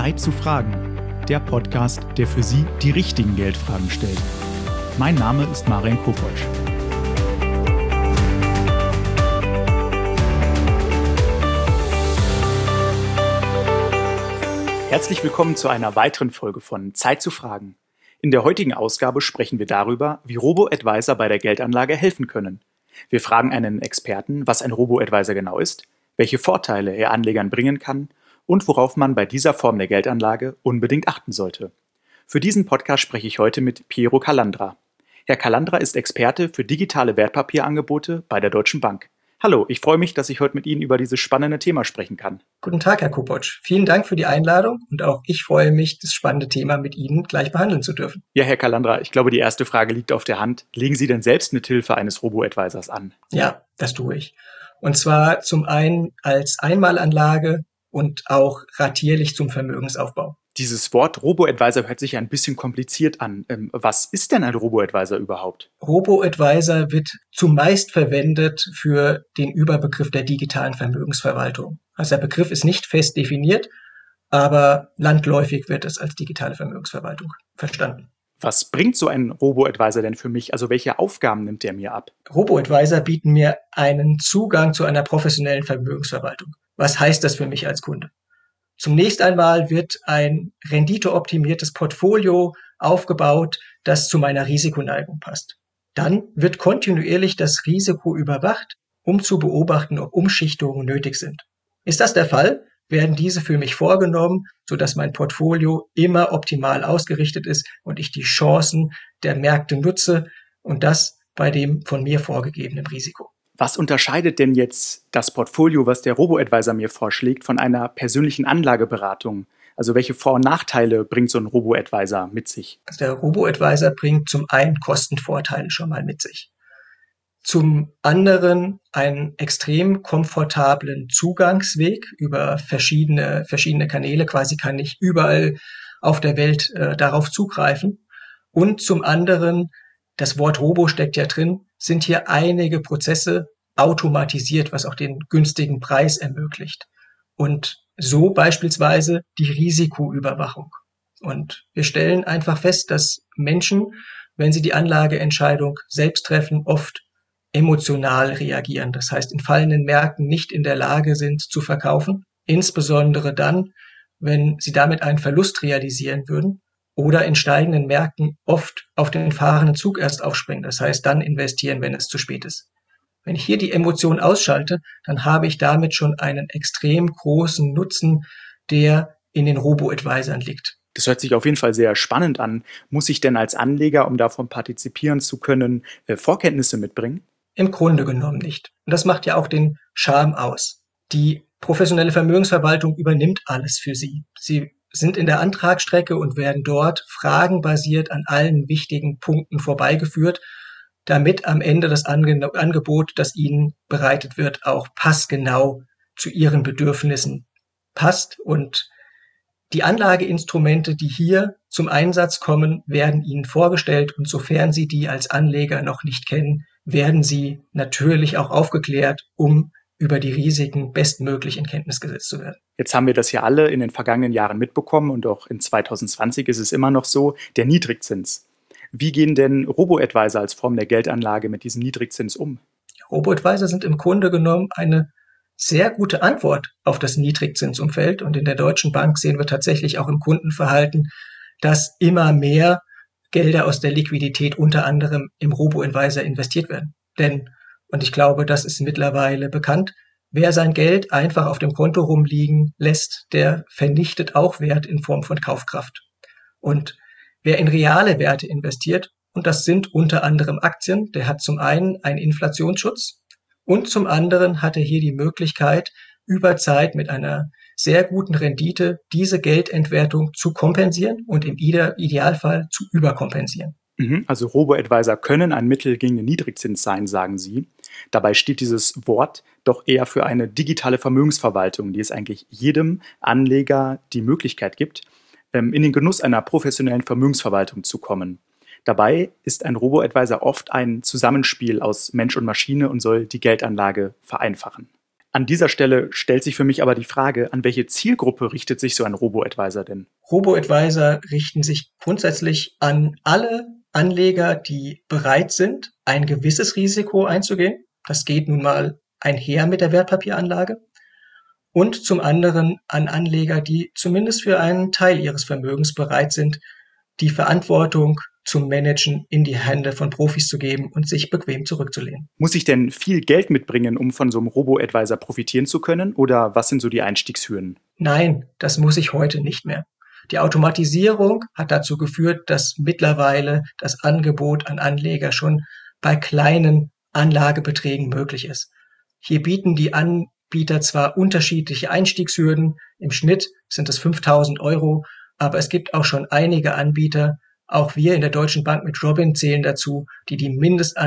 Zeit zu fragen, der Podcast, der für Sie die richtigen Geldfragen stellt. Mein Name ist Marian Kopotsch. Herzlich willkommen zu einer weiteren Folge von Zeit zu fragen. In der heutigen Ausgabe sprechen wir darüber, wie Robo-Advisor bei der Geldanlage helfen können. Wir fragen einen Experten, was ein Robo-Advisor genau ist, welche Vorteile er Anlegern bringen kann und worauf man bei dieser Form der Geldanlage unbedingt achten sollte. Für diesen Podcast spreche ich heute mit Piero Calandra. Herr Calandra ist Experte für digitale Wertpapierangebote bei der Deutschen Bank. Hallo, ich freue mich, dass ich heute mit Ihnen über dieses spannende Thema sprechen kann. Guten Tag, Herr Kopotsch. Vielen Dank für die Einladung und auch ich freue mich, das spannende Thema mit Ihnen gleich behandeln zu dürfen. Ja, Herr Calandra, ich glaube, die erste Frage liegt auf der Hand. Legen Sie denn selbst mit Hilfe eines Robo-Advisors an? Ja, das tue ich. Und zwar zum einen als Einmalanlage und auch ratierlich zum Vermögensaufbau. Dieses Wort Robo-Advisor hört sich ein bisschen kompliziert an. Was ist denn ein Robo-Advisor überhaupt? Robo-Advisor wird zumeist verwendet für den Überbegriff der digitalen Vermögensverwaltung. Also der Begriff ist nicht fest definiert, aber landläufig wird es als digitale Vermögensverwaltung verstanden. Was bringt so ein Robo-Advisor denn für mich? Also welche Aufgaben nimmt der mir ab? Robo-Advisor bieten mir einen Zugang zu einer professionellen Vermögensverwaltung. Was heißt das für mich als Kunde? Zunächst einmal wird ein renditeoptimiertes Portfolio aufgebaut, das zu meiner Risikoneigung passt. Dann wird kontinuierlich das Risiko überwacht, um zu beobachten, ob Umschichtungen nötig sind. Ist das der Fall, werden diese für mich vorgenommen, sodass mein Portfolio immer optimal ausgerichtet ist und ich die Chancen der Märkte nutze und das bei dem von mir vorgegebenen Risiko. Was unterscheidet denn jetzt das Portfolio, was der Robo-Advisor mir vorschlägt, von einer persönlichen Anlageberatung? Also welche Vor- und Nachteile bringt so ein Robo-Advisor mit sich? Der Robo-Advisor bringt zum einen Kostenvorteile schon mal mit sich. Zum anderen einen extrem komfortablen Zugangsweg über verschiedene Kanäle. Quasi kann ich überall auf der Welt darauf zugreifen. Und zum anderen, das Wort Robo steckt ja drin, sind hier einige Prozesse automatisiert, was auch den günstigen Preis ermöglicht. Und so beispielsweise die Risikoüberwachung. Und wir stellen einfach fest, dass Menschen, wenn sie die Anlageentscheidung selbst treffen, oft emotional reagieren. Das heißt, in fallenden Märkten nicht in der Lage sind zu verkaufen, insbesondere dann, wenn sie damit einen Verlust realisieren würden. Oder in steigenden Märkten oft auf den fahrenden Zug erst aufspringen. Das heißt, dann investieren, wenn es zu spät ist. Wenn ich hier die Emotion ausschalte, dann habe ich damit schon einen extrem großen Nutzen, der in den Robo-Advisoren liegt. Das hört sich auf jeden Fall sehr spannend an. Muss ich denn als Anleger, um davon partizipieren zu können, Vorkenntnisse mitbringen? Im Grunde genommen nicht. Und das macht ja auch den Charme aus. Die professionelle Vermögensverwaltung übernimmt alles für Sie. Sie sind in der Antragsstrecke und werden dort fragenbasiert an allen wichtigen Punkten vorbeigeführt, damit am Ende das Angebot, das Ihnen bereitet wird, auch passgenau zu Ihren Bedürfnissen passt. Und die Anlageinstrumente, die hier zum Einsatz kommen, werden Ihnen vorgestellt. Und sofern Sie die als Anleger noch nicht kennen, werden Sie natürlich auch aufgeklärt, um über die Risiken bestmöglich in Kenntnis gesetzt zu werden. Jetzt haben wir das ja alle in den vergangenen Jahren mitbekommen und auch in 2020 ist es immer noch so, der Niedrigzins. Wie gehen denn Robo-Advisor als Form der Geldanlage mit diesem Niedrigzins um? Robo-Advisor sind im Grunde genommen eine sehr gute Antwort auf das Niedrigzinsumfeld und in der Deutschen Bank sehen wir tatsächlich auch im Kundenverhalten, dass immer mehr Gelder aus der Liquidität unter anderem im Robo-Advisor investiert werden. Denn, und ich glaube, das ist mittlerweile bekannt, wer sein Geld einfach auf dem Konto rumliegen lässt, der vernichtet auch Wert in Form von Kaufkraft. Und wer in reale Werte investiert, und das sind unter anderem Aktien, der hat zum einen einen Inflationsschutz und zum anderen hat er hier die Möglichkeit, über Zeit mit einer sehr guten Rendite diese Geldentwertung zu kompensieren und im Idealfall zu überkompensieren. Also Robo-Advisor können ein Mittel gegen den Niedrigzins sein, sagen Sie. Dabei steht dieses Wort doch eher für eine digitale Vermögensverwaltung, die es eigentlich jedem Anleger die Möglichkeit gibt, in den Genuss einer professionellen Vermögensverwaltung zu kommen. Dabei ist ein Robo-Advisor oft ein Zusammenspiel aus Mensch und Maschine und soll die Geldanlage vereinfachen. An dieser Stelle stellt sich für mich aber die Frage, an welche Zielgruppe richtet sich so ein Robo-Advisor denn? Robo-Advisor richten sich grundsätzlich an alle Anleger, die bereit sind, ein gewisses Risiko einzugehen. Das geht nun mal einher mit der Wertpapieranlage. Und zum anderen an Anleger, die zumindest für einen Teil ihres Vermögens bereit sind, die Verantwortung zum Managen in die Hände von Profis zu geben und sich bequem zurückzulehnen. Muss ich denn viel Geld mitbringen, um von so einem Robo-Advisor profitieren zu können? Oder was sind so die Einstiegshürden? Nein, das muss ich heute nicht mehr. Die Automatisierung hat dazu geführt, dass mittlerweile das Angebot an Anleger schon bei kleinen Anlagebeträgen möglich ist. Hier bieten die Anbieter zwar unterschiedliche Einstiegshürden, im Schnitt sind es 5.000 Euro, aber es gibt auch schon einige Anbieter, auch wir in der Deutschen Bank mit Robin zählen dazu, die den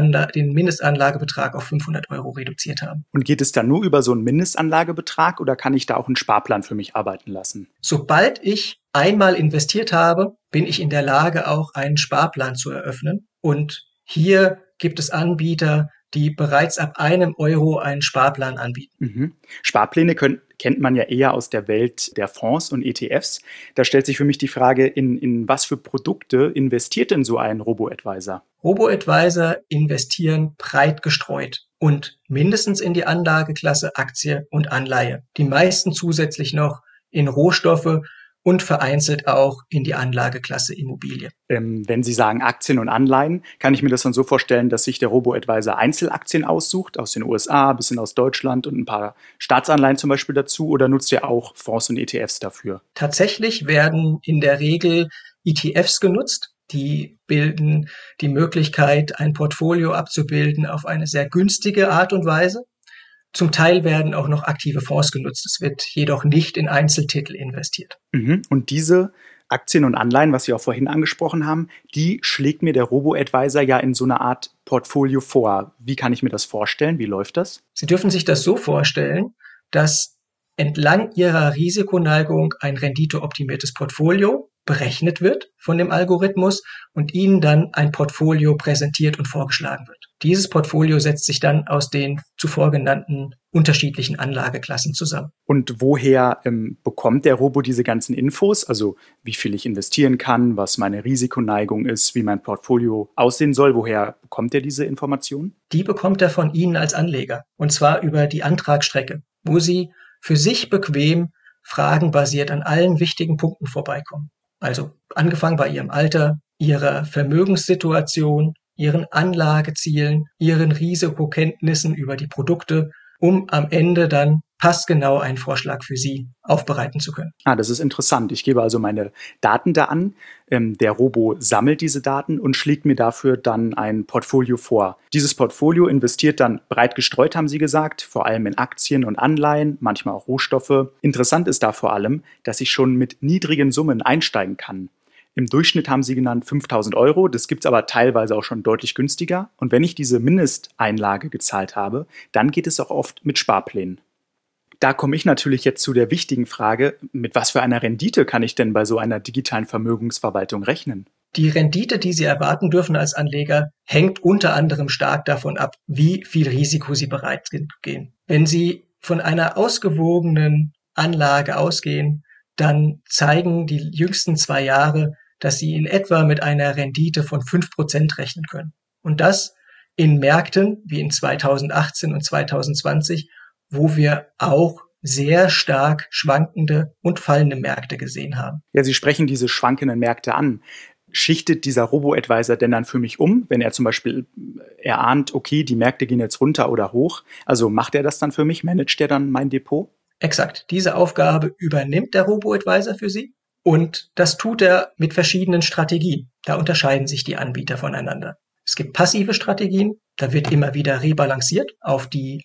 Mindestanlagebetrag auf 500 Euro reduziert haben. Und geht es dann nur über so einen Mindestanlagebetrag oder kann ich da auch einen Sparplan für mich arbeiten lassen? Sobald ich einmal investiert habe, bin ich in der Lage, auch einen Sparplan zu eröffnen. Und hier gibt es Anbieter, die bereits ab 1 Euro einen Sparplan anbieten. Mhm. Sparpläne kennt man ja eher aus der Welt der Fonds und ETFs. Da stellt sich für mich die Frage, in was für Produkte investiert denn so ein Robo-Advisor? Robo-Advisor investieren breit gestreut und mindestens in die Anlageklasse Aktie und Anleihe. Die meisten zusätzlich noch in Rohstoffe und vereinzelt auch in die Anlageklasse Immobilie. Wenn Sie sagen Aktien und Anleihen, kann ich mir das dann so vorstellen, dass sich der Robo-Advisor Einzelaktien aussucht, aus den USA, ein bisschen aus Deutschland und ein paar Staatsanleihen zum Beispiel dazu, oder nutzt er auch Fonds und ETFs dafür? Tatsächlich werden in der Regel ETFs genutzt. Die bilden die Möglichkeit, ein Portfolio abzubilden auf eine sehr günstige Art und Weise. Zum Teil werden auch noch aktive Fonds genutzt. Es wird jedoch nicht in Einzeltitel investiert. Mhm. Und diese Aktien und Anleihen, was Sie auch vorhin angesprochen haben, die schlägt mir der Robo-Advisor ja in so einer Art Portfolio vor. Wie kann ich mir das vorstellen? Wie läuft das? Sie dürfen sich das so vorstellen, dass entlang Ihrer Risikoneigung ein renditeoptimiertes Portfolio berechnet wird von dem Algorithmus und Ihnen dann ein Portfolio präsentiert und vorgeschlagen wird. Dieses Portfolio setzt sich dann aus den zuvor genannten unterschiedlichen Anlageklassen zusammen. Und woher bekommt der Robo diese ganzen Infos? Also wie viel ich investieren kann, was meine Risikoneigung ist, wie mein Portfolio aussehen soll. Woher bekommt er diese Informationen? Die bekommt er von Ihnen als Anleger. Und zwar über die Antragsstrecke, wo Sie für sich bequem fragenbasiert an allen wichtigen Punkten vorbeikommen. Also angefangen bei Ihrem Alter, Ihrer Vermögenssituation, Ihren Anlagezielen, Ihren Risikokenntnissen über die Produkte, um am Ende dann passgenau einen Vorschlag für Sie aufbereiten zu können. Das ist interessant. Ich gebe also meine Daten da an. Der Robo sammelt diese Daten und schlägt mir dafür dann ein Portfolio vor. Dieses Portfolio investiert dann breit gestreut, haben Sie gesagt, vor allem in Aktien und Anleihen, manchmal auch Rohstoffe. Interessant ist da vor allem, dass ich schon mit niedrigen Summen einsteigen kann. Im Durchschnitt haben Sie genannt 5.000 Euro, das gibt es aber teilweise auch schon deutlich günstiger. Und wenn ich diese Mindesteinlage gezahlt habe, dann geht es auch oft mit Sparplänen. Da komme ich natürlich jetzt zu der wichtigen Frage, mit was für einer Rendite kann ich denn bei so einer digitalen Vermögensverwaltung rechnen? Die Rendite, die Sie erwarten dürfen als Anleger, hängt unter anderem stark davon ab, wie viel Risiko Sie bereit sind zu gehen. Wenn Sie von einer ausgewogenen Anlage ausgehen, dann zeigen die jüngsten 2 Jahre, dass Sie in etwa mit einer Rendite von 5% rechnen können. Und das in Märkten wie in 2018 und 2020, wo wir auch sehr stark schwankende und fallende Märkte gesehen haben. Ja, Sie sprechen diese schwankenden Märkte an. Schichtet dieser Robo-Advisor denn dann für mich um, wenn er zum Beispiel erahnt, okay, die Märkte gehen jetzt runter oder hoch? Also macht er das dann für mich? Managt er dann mein Depot? Exakt. Diese Aufgabe übernimmt der Robo-Advisor für Sie und das tut er mit verschiedenen Strategien. Da unterscheiden sich die Anbieter voneinander. Es gibt passive Strategien, da wird immer wieder rebalanciert auf die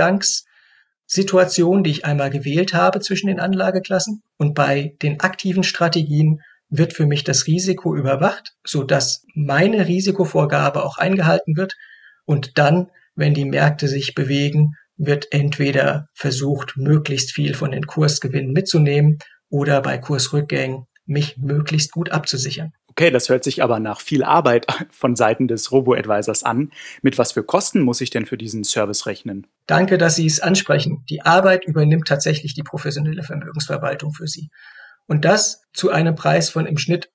Ausgangssituation, die ich einmal gewählt habe zwischen den Anlageklassen. Und bei den aktiven Strategien wird für mich das Risiko überwacht, sodass meine Risikovorgabe auch eingehalten wird. Und dann, wenn die Märkte sich bewegen, wird entweder versucht, möglichst viel von den Kursgewinnen mitzunehmen oder bei Kursrückgängen mich möglichst gut abzusichern. Okay, das hört sich aber nach viel Arbeit von Seiten des Robo-Advisors an. Mit was für Kosten muss ich denn für diesen Service rechnen? Danke, dass Sie es ansprechen. Die Arbeit übernimmt tatsächlich die professionelle Vermögensverwaltung für Sie. Und das zu einem Preis von im Schnitt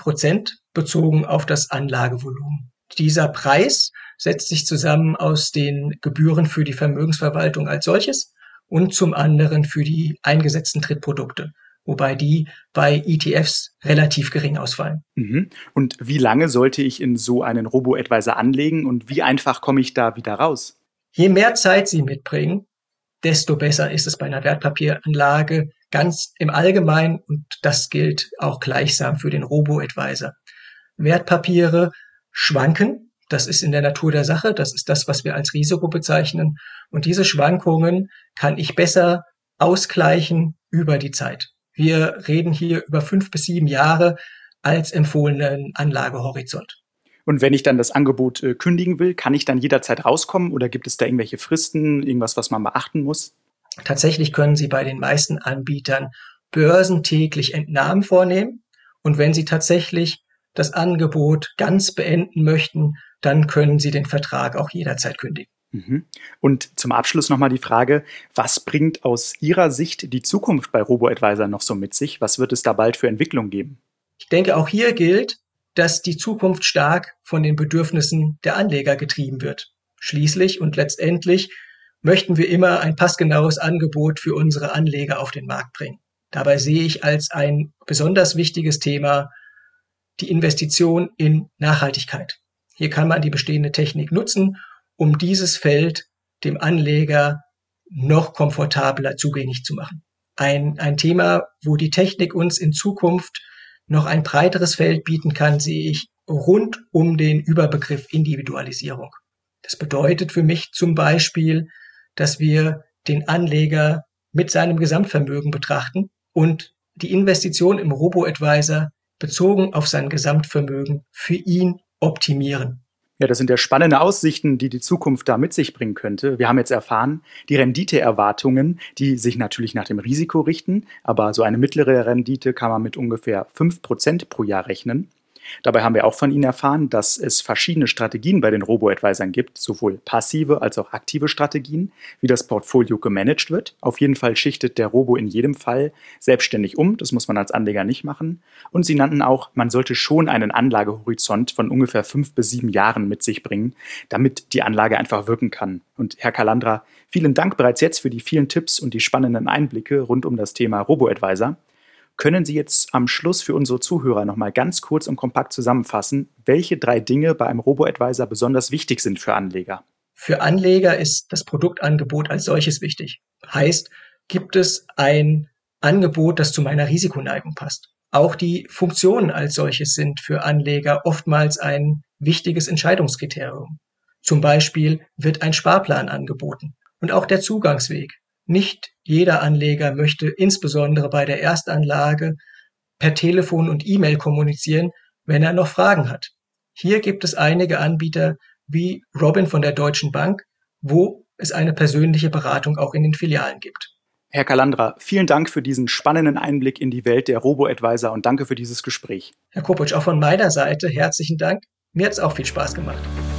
1% bezogen auf das Anlagevolumen. Dieser Preis setzt sich zusammen aus den Gebühren für die Vermögensverwaltung als solches und zum anderen für die eingesetzten Trittprodukte, wobei die bei ETFs relativ gering ausfallen. Mhm. Und wie lange sollte ich in so einen Robo-Advisor anlegen und wie einfach komme ich da wieder raus? Je mehr Zeit Sie mitbringen, desto besser ist es bei einer Wertpapieranlage ganz im Allgemeinen und das gilt auch gleichsam für den Robo-Advisor. Wertpapiere schwanken, das ist in der Natur der Sache, das ist das, was wir als Risiko bezeichnen und diese Schwankungen kann ich besser ausgleichen über die Zeit. Wir reden hier über 5 bis 7 Jahre als empfohlenen Anlagehorizont. Und wenn ich dann das Angebot kündigen will, kann ich dann jederzeit rauskommen oder gibt es da irgendwelche Fristen, irgendwas, was man beachten muss? Tatsächlich können Sie bei den meisten Anbietern börsentäglich Entnahmen vornehmen und wenn Sie tatsächlich das Angebot ganz beenden möchten, dann können Sie den Vertrag auch jederzeit kündigen. Mhm. Und zum Abschluss nochmal die Frage, was bringt aus Ihrer Sicht die Zukunft bei Robo-Advisor noch so mit sich? Was wird es da bald für Entwicklung geben? Ich denke, auch hier gilt, dass die Zukunft stark von den Bedürfnissen der Anleger getrieben wird. Schließlich und letztendlich möchten wir immer ein passgenaues Angebot für unsere Anleger auf den Markt bringen. Dabei sehe ich als ein besonders wichtiges Thema die Investition in Nachhaltigkeit. Hier kann man die bestehende Technik nutzen, um dieses Feld dem Anleger noch komfortabler zugänglich zu machen. Ein Thema, wo die Technik uns in Zukunft noch ein breiteres Feld bieten kann, sehe ich rund um den Überbegriff Individualisierung. Das bedeutet für mich zum Beispiel, dass wir den Anleger mit seinem Gesamtvermögen betrachten und die Investition im Robo-Advisor bezogen auf sein Gesamtvermögen für ihn optimieren. Ja, das sind ja spannende Aussichten, die die Zukunft da mit sich bringen könnte. Wir haben jetzt erfahren, die Renditeerwartungen, die sich natürlich nach dem Risiko richten, aber so eine mittlere Rendite kann man mit ungefähr 5% pro Jahr rechnen. Dabei haben wir auch von Ihnen erfahren, dass es verschiedene Strategien bei den Robo-Advisern gibt, sowohl passive als auch aktive Strategien, wie das Portfolio gemanagt wird. Auf jeden Fall schichtet der Robo in jedem Fall selbstständig um, das muss man als Anleger nicht machen. Und Sie nannten auch, man sollte schon einen Anlagehorizont von ungefähr 5 bis 7 Jahren mit sich bringen, damit die Anlage einfach wirken kann. Und Herr Calandra, vielen Dank bereits jetzt für die vielen Tipps und die spannenden Einblicke rund um das Thema Robo-Advisor. Können Sie jetzt am Schluss für unsere Zuhörer nochmal ganz kurz und kompakt zusammenfassen, welche 3 Dinge bei einem Robo-Advisor besonders wichtig sind für Anleger? Für Anleger ist das Produktangebot als solches wichtig. Heißt, gibt es ein Angebot, das zu meiner Risikoneigung passt? Auch die Funktionen als solches sind für Anleger oftmals ein wichtiges Entscheidungskriterium. Zum Beispiel wird ein Sparplan angeboten und auch der Zugangsweg. Nicht jeder Anleger möchte insbesondere bei der Erstanlage per Telefon und E-Mail kommunizieren, wenn er noch Fragen hat. Hier gibt es einige Anbieter wie Robin von der Deutschen Bank, wo es eine persönliche Beratung auch in den Filialen gibt. Herr Calandra, vielen Dank für diesen spannenden Einblick in die Welt der Robo-Advisor und danke für dieses Gespräch. Herr Kopitsch, auch von meiner Seite herzlichen Dank. Mir hat es auch viel Spaß gemacht.